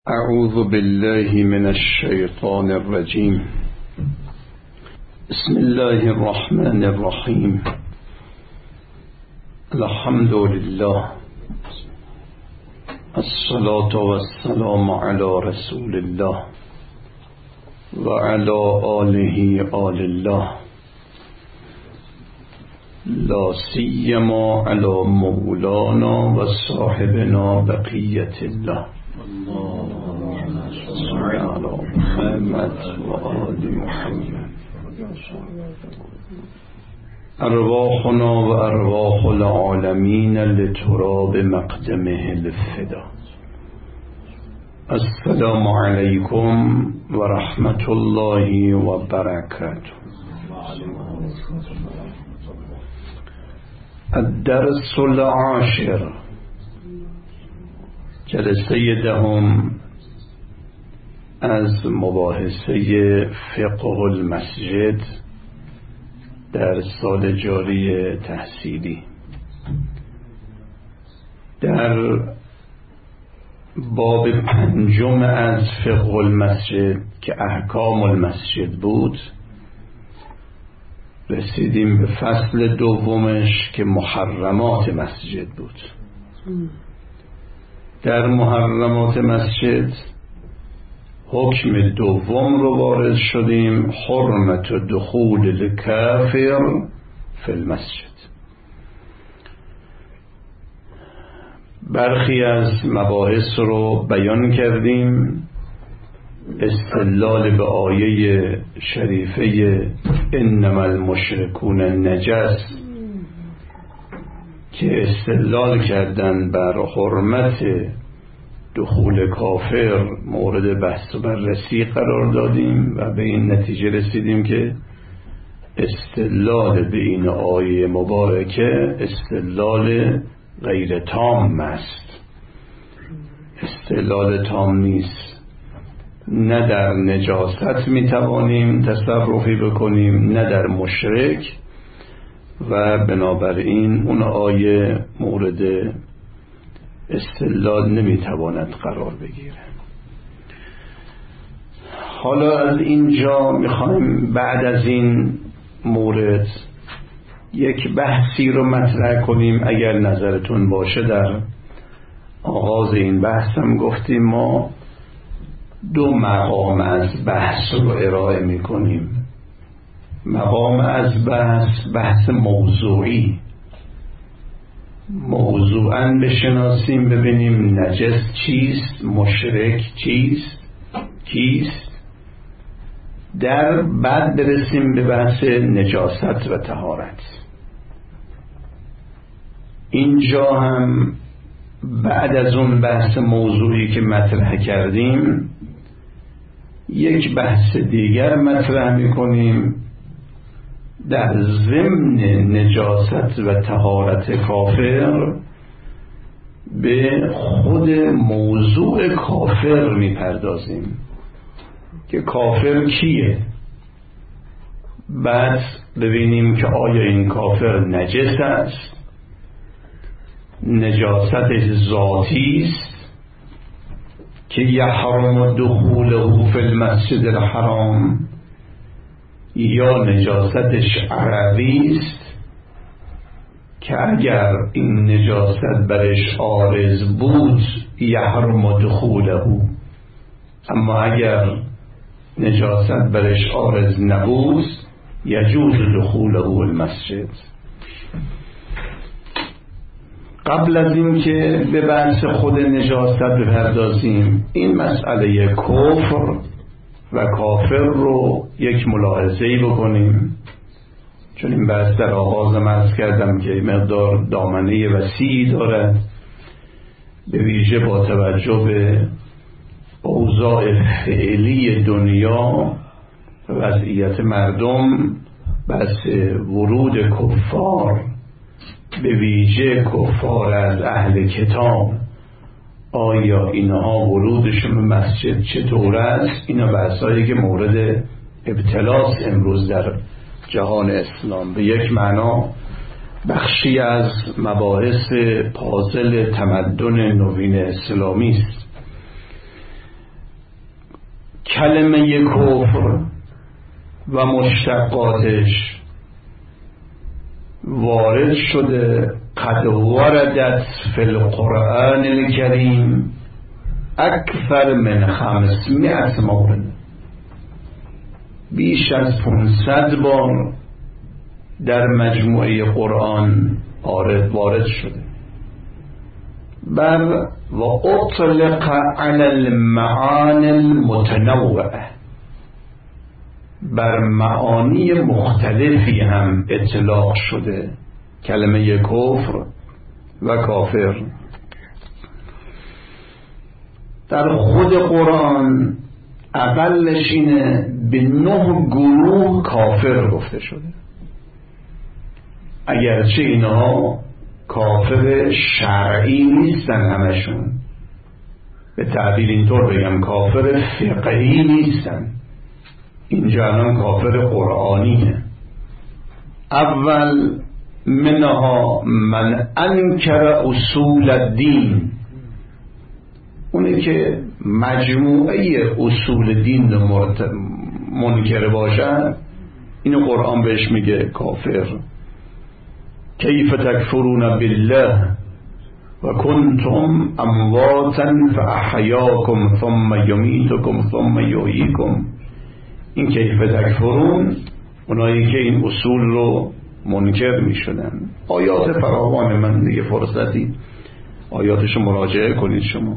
اعوذ بالله من الشیطان الرجیم. بسم الله الرحمن الرحیم. الحمد لله، الصلاة والسلام على رسول الله و على آله آل الله، لا سیما على مولانا و صاحبنا بقیة الله. صل على محمد و آل محمد. ارواحنا و ارواح العالمین لتراب مقدمه الفدا. السلام علیکم و رحمت الله و برکاته. الدرس العاشر، جلسه دهم از مباحثه فقه المسجد در سال جاری تحصیلی. در باب پنجم از فقه المسجد که احکام المسجد بود رسیدیم به فصل دومش که محرمات مسجد بود. در محرمات مسجد حکم دوم رو وارد شدیم، حرمت دخول الکافر فی المسجد. برخی از مباحث رو بیان کردیم، استدلال به آیه شریفه انما المشرکون نجس که استدلال کردن بر حرمت دخول کافر مورد بحث و بررسی قرار دادیم و به این نتیجه رسیدیم که استدلال به این آیه مبارکه استدلال غیر تام است، استدلال تام نیست. نه در نجاست میتوانیم تصرفی بکنیم، نه در مشرک، و بنابراین اون آیه مورد استدلال نمیتواند قرار بگیره. حالا از اینجا میخوایم بعد از این مورد یک بحثی رو مطرح کنیم. اگر نظرتون باشه در آغاز این بحثم گفتیم ما دو مقام از بحث رو ارائه میکنیم. مقام از بحث موضوعی، موضوعاً بشناسیم، ببینیم نجس چیست، مشرک کیست، در بعد برسیم به بحث نجاست و طهارت. اینجا هم بعد از اون بحث موضوعی که مطرح کردیم یک بحث دیگر مطرح میکنیم در ضمن نجاست و طهارت کافر به خود موضوع کافر میپردازیم که کافر کیه. بعد ببینیم که آیا این کافر نجس است، نجاستش ذاتی است که یحرم دخوله فی المسجد الحرام، یا نجاستش عربی است که اگر این نجاست برش عارض بود یحرم دخوله، اما اگر نجاست برش عارض نبود یجوز دخوله المسجد. قبل از این که به بحث خود نجاست بپردازیم، این مسئله کفر و کافر رو یک ملاحظه‌ای بکنیم، چون این بحث در آغاز عرض کردم که مقدار دامنه وسیعی دارد، به ویژه با توجه به اوضاع فعلی دنیا و وضعیت مردم. بحث ورود کفار، به ویژه کفار از اهل کتاب، آیا اینها ورودشون به مسجد چطور است؟ اینا بحثایی که مورد ابتلاس امروز در جهان اسلام. به یک معنا بخشی از مباحث پازل تمدن نوین اسلامی است. کلمه کفر و مشتقاتش وارد شده قد وردت فی القرآن الکریم اکثر من 500 مورد، بیش از 500 بار در مجموعه قرآن وارد شده. بر و اطلق علی المعانی المتنوعه، بر معانی مختلفی هم اطلاق شده کلمه کفر و کافر. در خود قرآن اقلش اینه به 9 گروه کافر گفته شده، اگرچه اینها کافر شرعی نیستن، همشون به تعبیر اینطور بگم کافر فقهی نیستن، اینجا الان کافر قرآنیه. اول منها من انکر اصول الدین، اونه که مجموعه اصول دین رو منکر باشن، اینو قرآن بهش میگه کافر. کیف تکفرون بالله و کنتم امواتا فاحیاکم ثم یمیتکم ثم یحییکم. این کیف تکفرون اونایی که این اصول رو منکر میشدن. آیات فراوان، من دیگه فرصتی آیاتشو مراجعه کنید شما.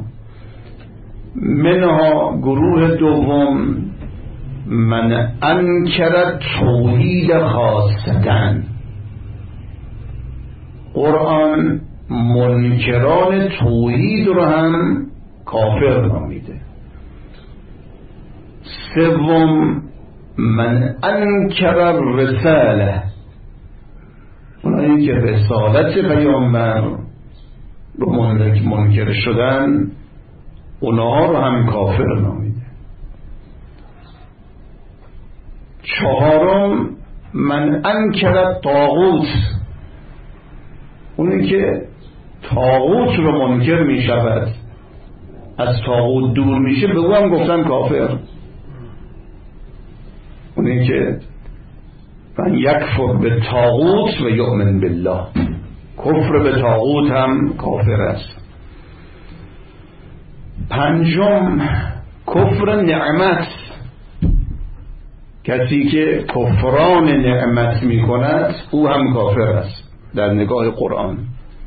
منها گروه دوم من انکر توحید خاصتن، قرآن منکران توحید رو هم کافر نامیده. سوم من انکر الرساله، اونایی که رسالت پیامبر رو منکر شدن اونها رو هم کافر نامیده. چهارم من انکر طاغوت، اونی که طاغوت رو منکر می شود، از طاغوت دور میشه، به او هم گفتن کافر. اونی که من یکفر به طاغوت و یؤمن بالله، کفر به طاغوت هم کافر است. پنجم کفر نعمت، کسی که کفران نعمت می کند او هم کافر است در نگاه قرآن.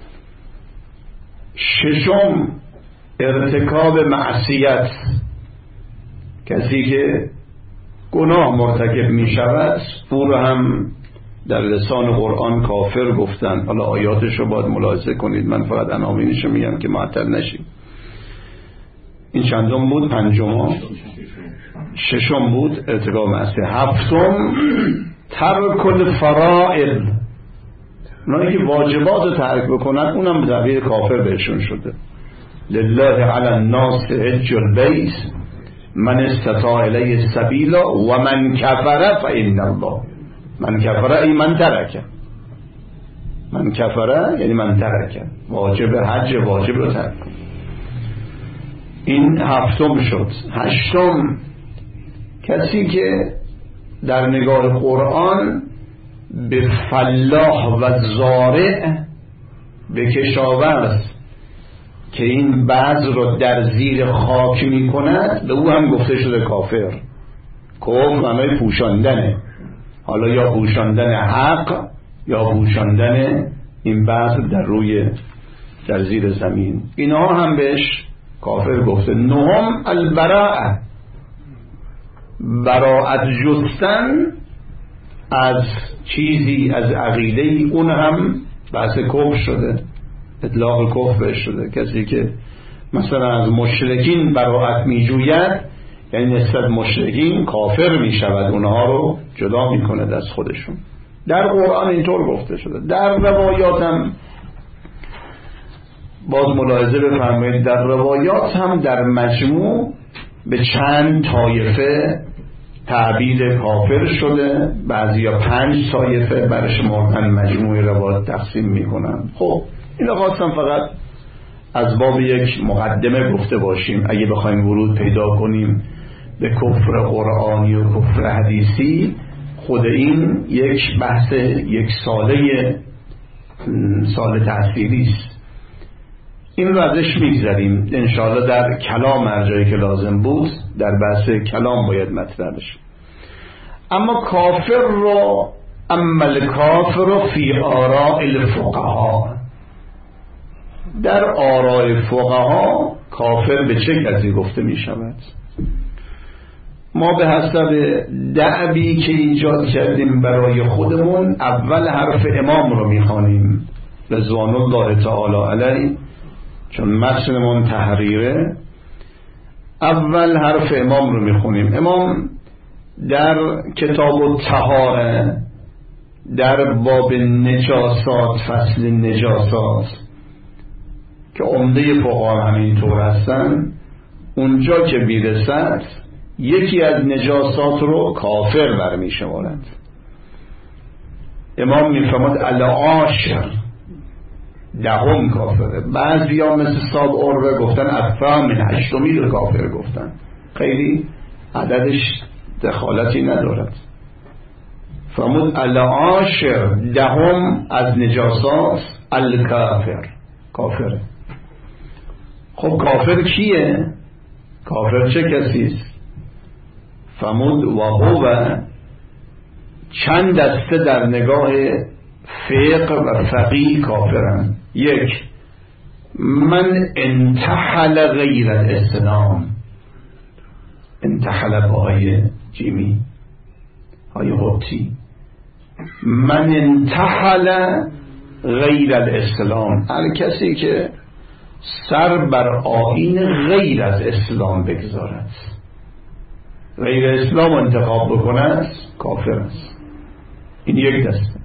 ششم ارتکاب معصیت، کسی که گناه مرتکب می شود او رو هم در لسان قرآن کافر گفتن. حالا آیاتش رو باید ملاحظه کنید، من فقط عناوینش رو میگم که معطل نشیم. این چندم بود؟ پنجم. ششم بود ارتکاب معصیت. هفتم ترک الفرائض، اونایی که واجبات رو ترک بکنن اونم به تعبیر کافر بهشون شده. لله علی الناس حج البیت من استطاع الیه سبیلا و من کفر فإن الله. من کفر ای من ترک، من کفر یعنی من ترک، واجب حج واجب رو ترک کن. این هفتم شد. هشتم کسی که در نگاه قرآن به فلاح و زارع، به کشاورز که این بذر رو در زیر خاک می کند، به او هم گفته شده کافر. کفر معنای پوشاندنه، حالا یا پوشاندن حق یا پوشاندن این بذر در زیر زمین، اینها هم بهش کافر گفته. نهم البراءه، براءت جستن از چیزی، از عقیده‌ای، اون هم بحث کفر شده، اطلاق کفر بهش شده. کسی که مثلا از مشرکین براءت میجوید یعنی نسبت مشرکین کافر میشود، اونها رو جدا میکنه از خودشون. در قرآن اینطور گفته شده. در روایات هم باز ملاحظه بفرمایید، در روایات هم در مجموع به چند طایفه تعبیر کافر شده، بعضیا 5 طایفه برش مردن، مجموع روایات تقسیم میکنن. خب این خواستم فقط از باب یک مقدمه گفته باشیم، اگه بخوایم ورود پیدا کنیم به کفر قرآنی و کفر حدیثی، خود این یک بحث یک سال تأثیری است. این رو ازش میگذاریم انشاءالله در کلام هر جایی که لازم بود در بحث کلام باید مطرح بشه. اما کافر رو عمل کافر فی آراء الفقها، در آراء فقها کافر به چه کسی گفته می شود؟ ما به حسب دعوی که ایجاد کردیم برای خودمون اول حرف امام رو می خوانیم رضوان الله تعالی علیه، چون متنمون تحریره. اول حرف امام رو می خونیم. امام در کتاب الطهاره در باب نجاسات، فصل نجاسات که عمده فقها همینطور هستن، اونجا که بیرسد یکی از نجاسات رو کافر برمی شمارد. امام میفرماد العاشر، دهم کافره. بعضی ها مثل صاحب عروه گفتن الثامن، هشتمی رو کافر گفتن. خیلی عددش دخالتی ندارد. فرمود العاشر، دهم از نجاسات الکافر، کافره. خب کافر کیه؟ کافر چه کسیست؟ فرمود و هو، چند دسته در نگاه فقه و فقیه کافرن. یک، من انتحل غیر الاسلام، انتحل با های جیمی های قبطی، من انتحل غیر الاسلام، هر کسی که سر بر آیین غیر از اسلام بگذارد، غیر اسلام انتخاب بکند، کافر است. این یک دسته.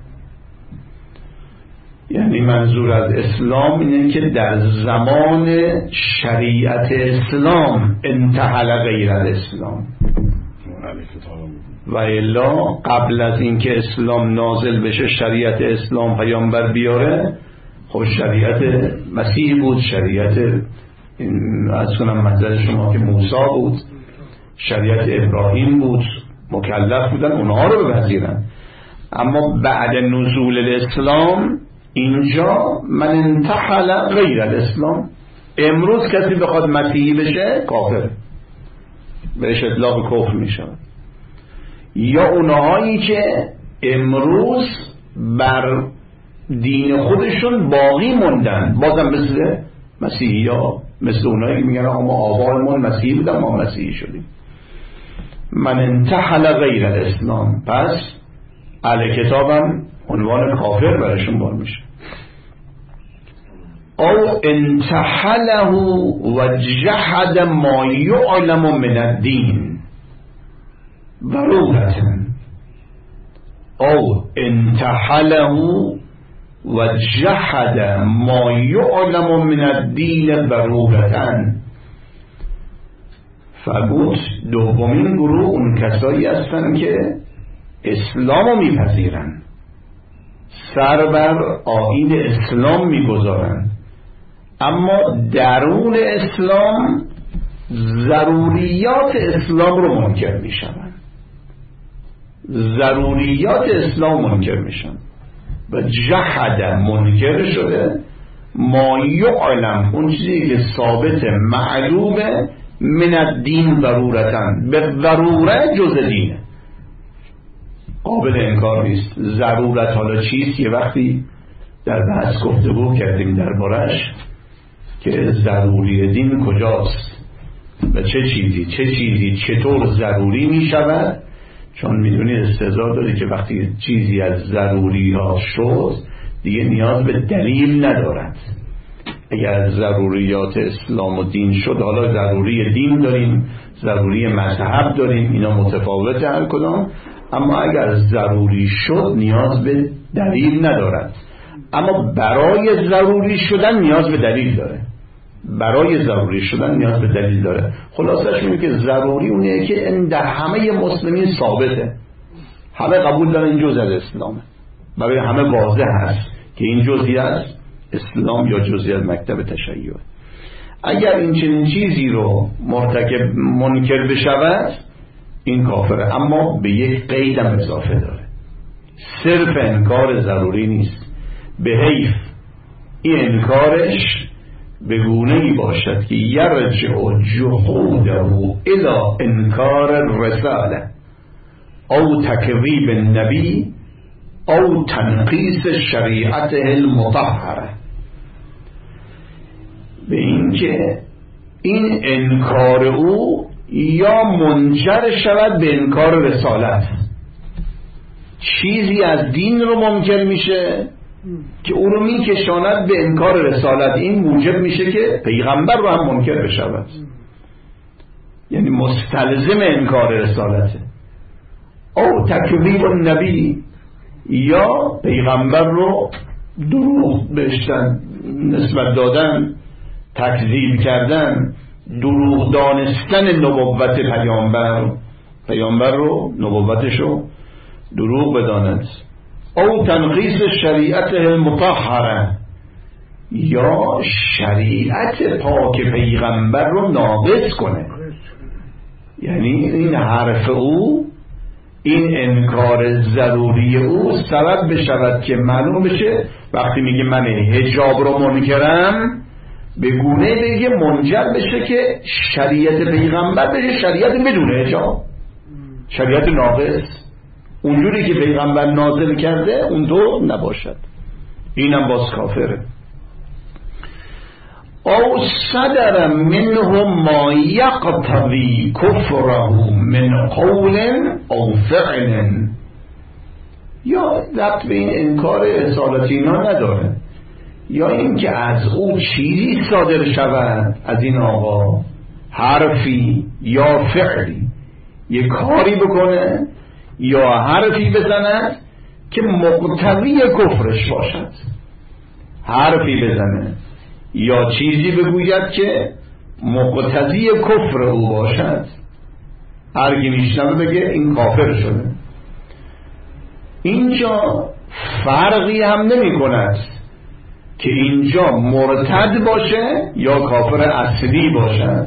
یعنی منظور از اسلام اینه که در زمان شریعت اسلام انتحل غیر الاسلام، و الا قبل از اینکه اسلام نازل بشه، شریعت اسلام پیامبر بیاره، خب شریعت مسیح بود، شریعت از کنم منظر شما که موسی بود، شریعت ابراهیم بود، مکلف بودن اونها رو بپذیرن. اما بعد نزول الاسلام اینجا من انتحل غیر الاسلام، امروز کسی بخواد مسیحی بشه کافر، بهش اطلاق کفر می شود. یا اونهایی که امروز بر دین خودشون باقی موندن، بازم مثل مسیحی ها، مثل اونهایی که میگن ما آبایمون مسیحی بودن ما مسیحی شدیم. من انتحل غیر الاسلام، پس اهل کتابم عنوان کافر برشون بار میشه. او انتحله و جحد ما یعلم من الدین ضرورتاً، او انتحله و جحد ما یعلم من الدین ضرورتاً. فرمود دومین گروه اون کسایی هستن که اسلامو میپذیرن، سر بر آیین اسلام میگذارن، اما درون اسلام ضروریات اسلام رو منکر میشن، ضروریات اسلام منکر میشن و جحد منکر شده ما یعلم، اون چیزی که ثابت معلومه، من الدین ضرورتاً، به ضرورت جز دینه، قابل انکار نیست. ضرورت حالا چیست؟ یه وقتی در بحث گفتگو کردیم دربارش که ضروری دین کجاست و چه چیزی چطور ضروری می شود. چون میدونی استعداد داری که وقتی چیزی از ضروری ها شد دیگه نیاز به دلیل ندارد. اگر ضروریات اسلام و دین شد، حالا ضروری دین داریم، ضروری مذهب داریم، اینا متفاوته هر کدام، اما اگر ضروری شد نیاز به دلیل ندارد. اما برای ضروری شدن نیاز به دلیل داره، برای ضروری شدن نیاز به دلیل داره. خلاصش اینه که ضروری اونه که در همه مسلمین ثابته، همه قبول دارن این جزء از اسلامه، برای همه واضح هست که این جزئی از اسلام یا جزئی از مکتب تشیع. اگر این چنین چیزی رو مرتکب منکر بشود این کافره، اما به یک قیدم اضافه داره، صرف انکار ضروری نیست، به حیف این انکارش به گونه‌ای باشد که یرجع جحوده الی انکار الرساله او تکذیب النبی او تنقیص شریعته المطهره، به این که این انکار او یا منجر شود به انکار رسالت، چیزی از دین رو منکر میشه که او رو میکشاند به انکار رسالت، این موجب میشه که پیغمبر رو هم منکر بشود، یعنی مستلزم انکار رسالته. او تکذیب النبی، یا پیغمبر رو دروغ بهشتن نسبت دادن، تکذیب کردن، دروغ دانستن نبوت پیامبر رو نبوتش رو دروغ بداند. او تنقیص شریعت المطهره، یا شریعت پاک پیغمبر رو ناقص کنه، یعنی این حرف او، این انکار ضروری او سبب بشود که معلوم بشه وقتی میگه من حجاب رو منکرم، به گونه بگه منجر بشه که شریعت پیغمبر بشه شریعت بدون حجاب، شریعت ناقص، اونجوری که پیغمبر نازل کرده اونطور نباشد، اینم باز کافره. او صدر منه ما یقتضی کفره من قول او فعل، یا ربط به این انکار رسالت اینا نداره، یا اینکه از او چیزی صادر شود از این آقا، حرفی یا فعلی، یک کاری بکنه یا حرفی بزند که مقتضی کفرش باشد، حرفی بزنه یا چیزی بگوید که مقتضی کفر او باشد، هر کی میشنوه بگه این کافر شده. اینجا فرقی هم نمی کند که اینجا مرتد باشه یا کافر اصلی باشد،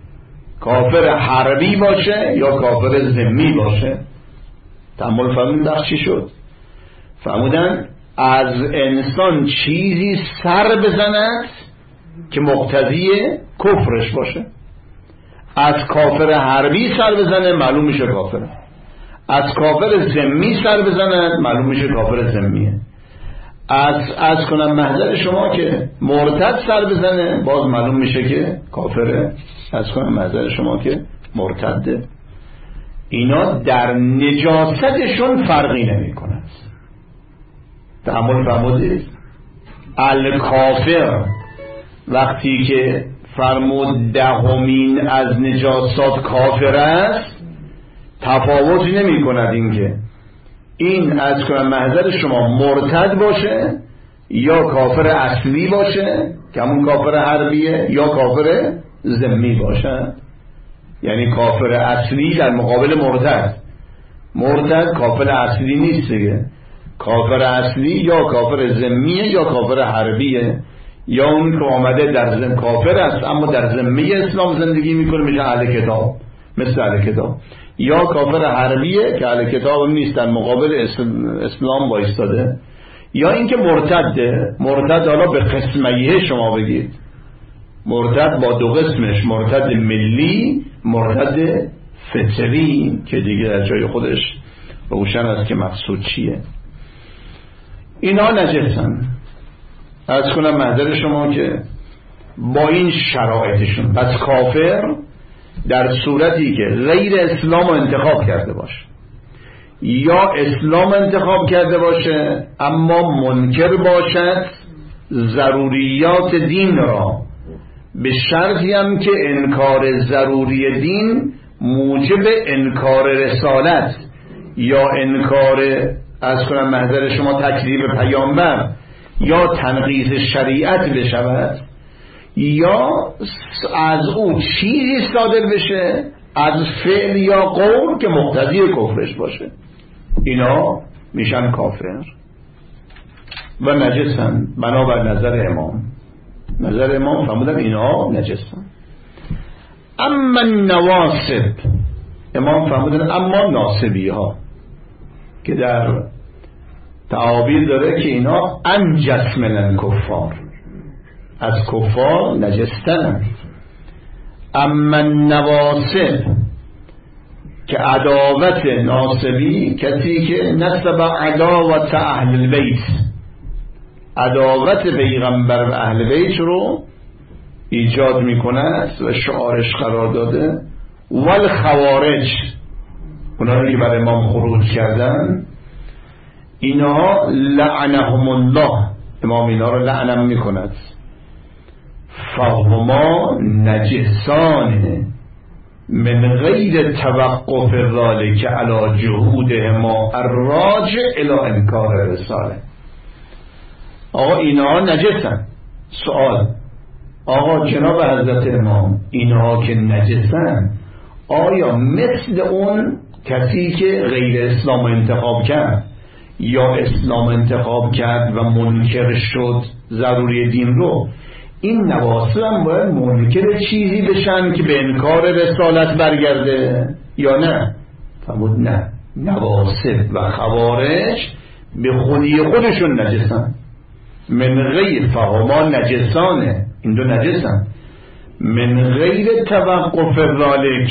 کافر حربی باشه یا کافر ذمی باشه. تأمل فرمودن بخش چی شد؟ فرمودن از انسان چیزی سر بزند که مقتضی کفرش باشه، از کافر حربی سر بزنه معلوم میشه کافره، از کافر ذمی سر بزنه معلوم میشه کافر ذمیه، از کنم محضر شما که مرتد سر بزنه باز معلوم میشه که کافره، از کنم محضر شما که مرتده. اینا در نجاستشون فرقی نمی کند. تأمل فرمودید الکافر وقتی که فرمود دهمین از نجاسات کافر است، تفاوتی نمی کند این از کنم محضر شما مرتد باشه یا کافر اصلی باشه که همون کافر حربیه یا کافر ذمی باشه، یعنی کافر اصلی در مقابل مرتد کافر اصلی نیست دیگه، کافر اصلی یا کافر ذمیه یا کافر حربیه، یا اون که آمده در ذم کافر است اما در ذمه اسلام زندگی میکنه میشه اهل کتاب، مثل اهل کتاب، یا کافر حربیه که اهل کتاب نیست در مقابل اسلام وایستاده، یا اینکه مرتد حالا به قسمیه شما بگید، مرتد با دو قسمش، مرتد ملی، مرتد فطری که دیگه در جای خودش روشن است که مقصود چیه. اینا نجسن. از کنم محضر شما که با این شرایطشون پس کافر در صورتی که غیر اسلام رو انتخاب کرده باشه یا اسلام انتخاب کرده باشه اما منکر باشد ضروریات دین را، به شرطی هم که انکار ضروری دین موجب انکار رسالت یا انکار از کنم محضر شما تکذیب پیامبر یا تنقیض شریعت بشود، یا از او چیزی صادر بشه از فعل یا قول که مقتضی کفرش باشه، اینا میشن کافر و نجسن بنابر نظر امام. نظر امام فرمودن اینها نجسن. اما نواسب، امام فرمودن اما ناسبی ها که در تعابیر داره که اینا انجس من الکفار، از کفار نجستن. اما نواسب که عداوت ناسبی، کسی که نسب عداوت اهل البیت، عداوت پیغمبر و اهل بیت رو ایجاد میکند و شعارش قرار داده. والخوارج، اونایی که بر امام خروج کردن، اینا لعنهم الله، امام اینا رو لعنم میکند. فهما نجسان من غیر توقف ذلك علی جهودهما الراجع الی انکار رساله. آقا اینها نجسن. سوال، آقا جناب حضرت امام، اینها که نجسن، آیا مثل اون کسی که غیر اسلام انتخاب کرد یا اسلام انتخاب کرد و منکر شد ضروری دین رو، این نواسب هم باید منکر چیزی بشن که به انکار رسالت برگرده یا نه؟ فرمود نه، نواسب و خوارج به خودی خودشون نجسن. من غیر، فهما نجسانه، این دو نجسن، من غیر توقف ذالک،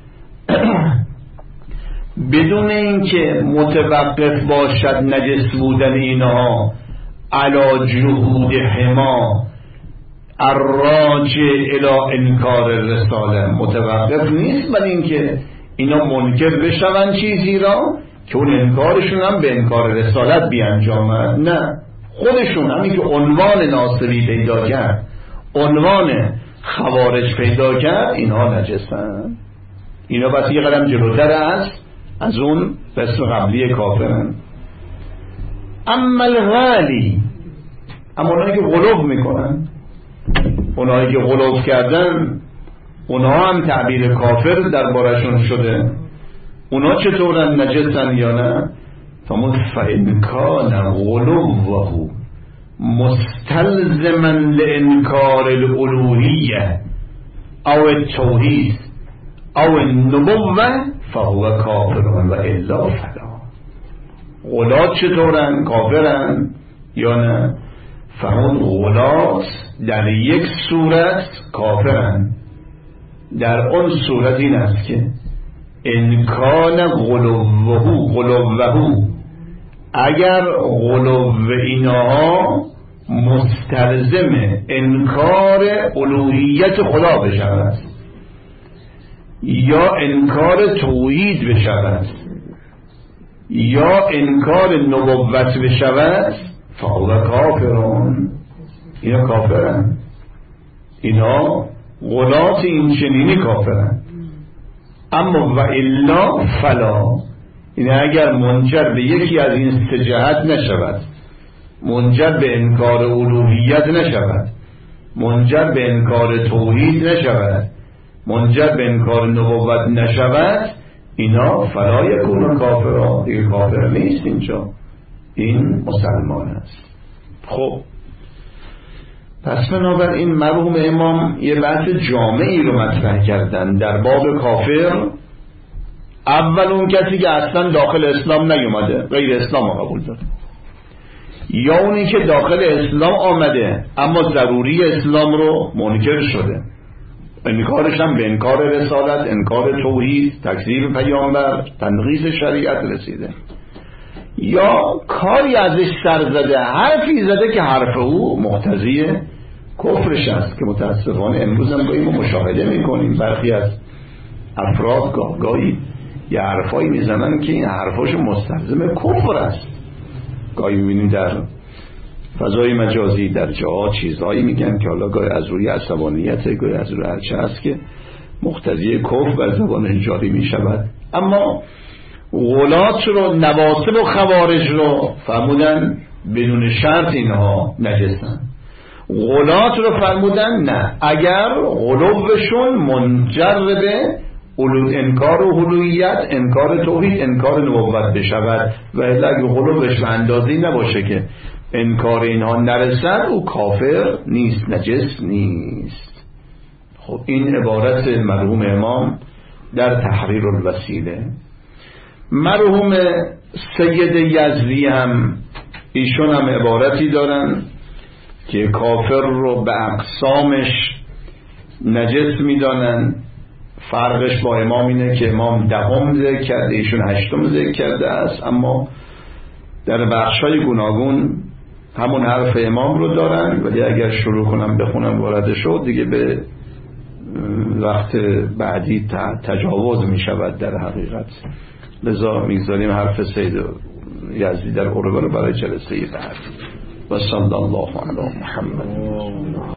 بدون اینکه متوقف باشد نجس بودن اینها علی جهودهما الراجع الی انکار رساله، متوقف نیست بل اینکه اینا منکر بشون چیزی را که اون انکارشون هم به انکار رسالت بیانجامد. نه، خودشون همین که عنوان ناصری پیدا کرد، عنوان خوارج پیدا کرد، اینها نجسن. اینا بس یه قدم جلوتر است از اون قسم قبلی کافرن. اما الغالی، اما اونایی که غلو میکنن، اونایی که غلو کردن، اونها هم تعبیر کافر دربارشون شده. اونا چطورن، نجسن یا نه؟ فإن كان غلوه مستلزما لإنكار الألوهية أو التوحيد أو النبوة فهو كافر وإلا فلا. غلات چطورن، کافرن یا نه؟ فهون غلات در یک صورت کافرن، در اون صورت این است که انکان غلوه، اگر غلو اینها مستلزم انکار الوهیت خدا بشود یا انکار توحید بشود یا انکار نبوت بشود، فهو کافرون، اینا کافرن، اینا غلات این چنینی کافرن. اما و الا فلا، این اگر منجر به یکی از این سه جهت نشود، منجر به انکار الوهیت نشود، منجر به انکار توحید نشود، منجر به انکار نبوت نشود، اینا فلا یکون کافرا، دیگه کافر نیست، اینجا این مسلمان است. خب پس بنابراین مرحوم امام یه بحث جامعی رو مطرح کردن در باب کافر. اول اون کسی که اصلا داخل اسلام نیومده، غیر اسلام رو قبول داره، یا اونی که داخل اسلام آمده اما ضروری اسلام رو منکر شده، انکارش هم به انکار رسالت، انکار توحید، تکذیب پیامبر، تنقیض شریعت رسیده، یا کاری ازش سر زده، حرفی زده که حرف او مقتضی کفرش است، که متاسفانه امروز هم گاهی ما مشاهده میکنیم برخی از افراد گاهی یه حرفایی میزنن که این حرفاش مستلزم کفر است. گاهی میبینیم در فضای مجازی در جاها چیزهایی میگن که حالا گاهی از روی عصبانیت، گاهی از روی هرچه هست که مقتضی کفر بر زبان جاری میشود. اما غلات رو، نواسب و خوارج رو فرمودن بدون شرط اینها نجسن. غلات رو فرمودن نه، اگر غلوشون منجر به انکار الوهیت، انکار توحید، انکار نبوت بشود، و الا اگر غلوش به اندازه‌ای نباشه که انکار اینها نرسد او کافر نیست، نجس نیست. خب این عبارت مرحوم امام در تحریر الوسیله. مرحوم سید یزدی هم ایشون هم عبارتی دارن که کافر رو به اقسامش نجس میدانن. فرقش با امام اینه که امام 10 ذکر کرده، ایشون 8 ذکر کرده است، اما در بخشای گوناگون همون حرف امام رو دارن، ولی اگر شروع کنم بخونم وارد شد دیگه به وقت بعدی تجاوز می شود در حقیقت. لذا میگذاریم حرف سید یزدی در عروه رو برای جلسه بعد. و صلی الله علی محمد.